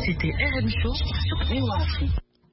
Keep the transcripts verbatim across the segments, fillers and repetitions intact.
C'était R M Show sur V O A Afrique.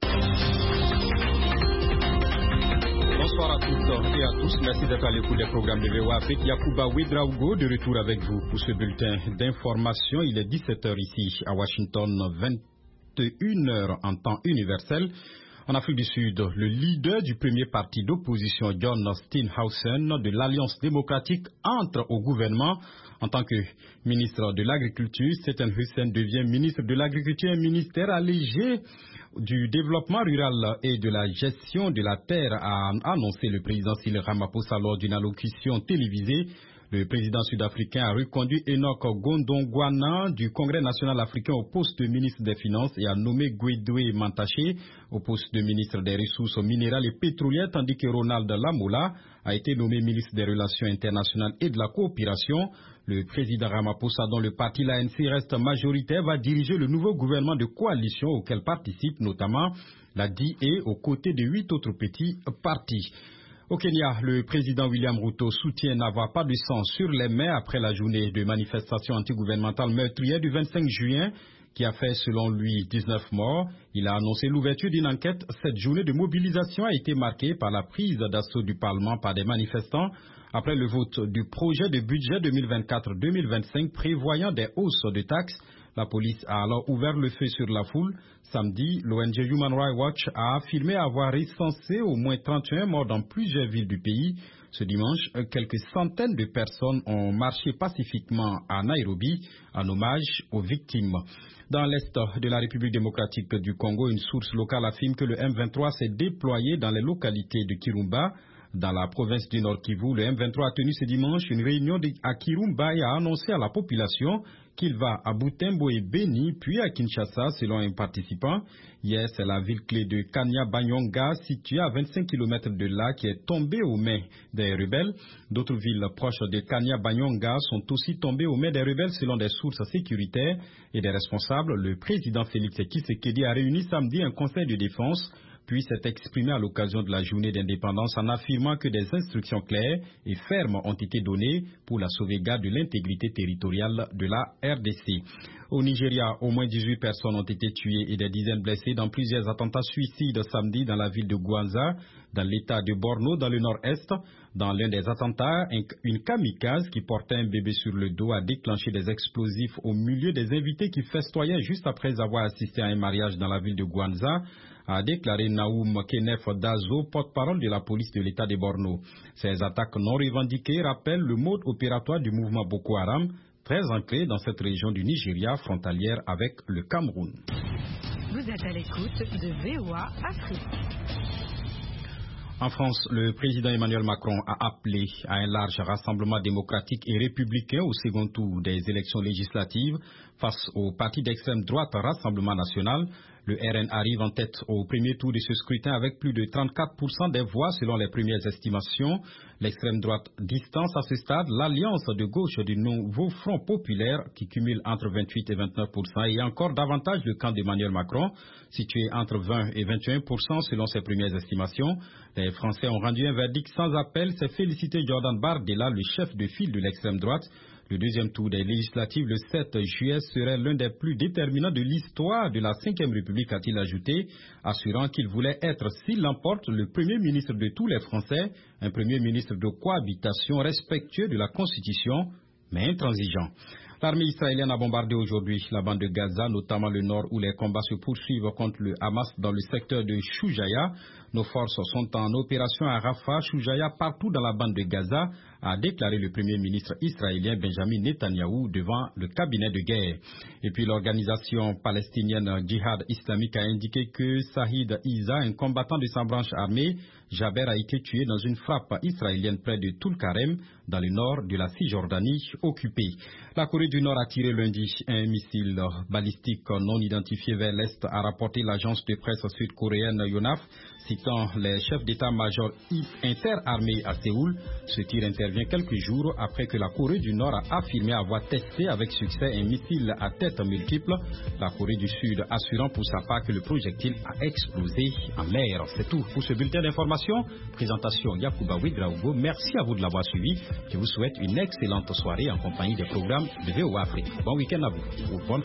Bonsoir à toutes et à tous. Merci d'être à l'écoute des programmes de V O A Afrique. Yacouba Ouedraogo de retour avec vous pour ce bulletin d'information. Il est dix-sept heures ici à Washington, vingt et une heures en temps universel. En Afrique du Sud, le leader du premier parti d'opposition, John Steenhuisen, de l'Alliance démocratique, entre au gouvernement. En tant que ministre de l'Agriculture, Steenhuisen devient ministre de l'Agriculture, un ministère allégé du développement rural et de la gestion de la terre, a annoncé le président Cyril Ramaphosa lors d'une allocution télévisée. Le président sud-africain a reconduit Enoch Gondongwana du Congrès national africain au poste de ministre des Finances et a nommé Gwedwe Mantashe au poste de ministre des Ressources minérales et pétrolières, tandis que Ronald Lamola a été nommé ministre des Relations internationales et de la coopération. Le président Ramaphosa, dont le parti l'A N C reste majoritaire, va diriger le nouveau gouvernement de coalition auquel participe notamment la D A aux côtés de huit autres petits partis. Au Kenya, le président William Ruto soutient n'avoir pas de sang sur les mains après la journée de manifestation antigouvernementale meurtrière du vingt-cinq juin qui a fait, selon lui, dix-neuf morts. Il a annoncé l'ouverture d'une enquête. Cette journée de mobilisation a été marquée par la prise d'assaut du Parlement par des manifestants après le vote du projet de budget deux mille vingt-quatre deux mille vingt-cinq prévoyant des hausses de taxes. La police a alors ouvert le feu sur la foule. Samedi, l'O N G Human Rights Watch a affirmé avoir recensé au moins trente et un morts dans plusieurs villes du pays. Ce dimanche, quelques centaines de personnes ont marché pacifiquement à Nairobi en hommage aux victimes. Dans l'est de la République démocratique du Congo, une source locale affirme que le M vingt-trois s'est déployé dans les localités de Kirumba. Dans la province du Nord Kivu, le M vingt-trois a tenu ce dimanche une réunion à Kirumba et a annoncé à la population qu'il va à Butembo et Beni, puis à Kinshasa, selon un participant. Hier, c'est la ville clé de Kanya-Banyonga, située à vingt-cinq kilomètres de là, qui est tombée aux mains des rebelles. D'autres villes proches de Kanya-Banyonga sont aussi tombées aux mains des rebelles, selon des sources sécuritaires et des responsables. Le président Félix Tshisekedi a réuni samedi un conseil de défense, puis s'est exprimé à l'occasion de la journée d'indépendance en affirmant que des instructions claires et fermes ont été données pour la sauvegarde de l'intégrité territoriale de la R D C. Au Nigeria, au moins dix-huit personnes ont été tuées et des dizaines blessées dans plusieurs attentats suicides samedi dans la ville de Gwanza, dans l'état de Borno, dans le nord-est. Dans l'un des attentats, une kamikaze qui portait un bébé sur le dos a déclenché des explosifs au milieu des invités qui festoyaient juste après avoir assisté à un mariage dans la ville de Gwanza, a déclaré Naoum Kenef Dazo, porte-parole de la police de l'État de Borno. Ces attaques non revendiquées rappellent le mode opératoire du mouvement Boko Haram, très ancré dans cette région du Nigeria frontalière avec le Cameroun. Vous êtes à l'écoute de V O A Afrique. En France, le président Emmanuel Macron a appelé à un large rassemblement démocratique et républicain au second tour des élections législatives face au parti d'extrême droite Rassemblement National. Le R N arrive en tête au premier tour de ce scrutin avec plus de trente-quatre pour cent des voix selon les premières estimations. L'extrême droite distance à ce stade l'alliance de gauche du nouveau Front populaire qui cumule entre vingt-huit et vingt-neuf pour cent et encore davantage le camp d'Emmanuel Macron, situé entre vingt et vingt et un pour cent selon ses premières estimations. Les Français ont rendu un verdict sans appel. C'est félicité Jordan Bardella, le chef de file de l'extrême droite. Le deuxième tour des législatives le sept juillet serait l'un des plus déterminants de l'histoire de la cinquième République, a-t-il ajouté, assurant qu'il voulait être, s'il l'emporte, le premier ministre de tous les Français, un premier ministre de cohabitation respectueux de la Constitution, mais intransigeant. L'armée israélienne a bombardé aujourd'hui la bande de Gaza, notamment le nord où les combats se poursuivent contre le Hamas dans le secteur de Choujaya. Nos forces sont en opération à Rafah, Choujaya, partout dans la bande de Gaza, a déclaré le premier ministre israélien Benjamin Netanyahou devant le cabinet de guerre. Et puis l'organisation palestinienne Djihad islamique a indiqué que Sahid Isa, un combattant de sa branche armée, Jaber, a été tué dans une frappe israélienne près de Tulkarem, dans le nord de la Cisjordanie occupée. La Corée du Nord a tiré lundi un missile balistique non identifié vers l'Est, a rapporté l'agence de presse sud-coréenne Yonhap, citant les chefs d'état-major interarmés à Séoul. Ce tir intervient quelques jours après que la Corée du Nord a affirmé avoir testé avec succès un missile à tête multiple. La Corée du Sud assurant pour sa part que le projectile a explosé en l'air. C'est tout pour ce bulletin d'information. Présentation Yacouba Ouedraogo. Merci à vous de l'avoir suivi. Je vous souhaite une excellente soirée en compagnie des programmes de V O A Afrique. Bon week-end à vous. Ou bonne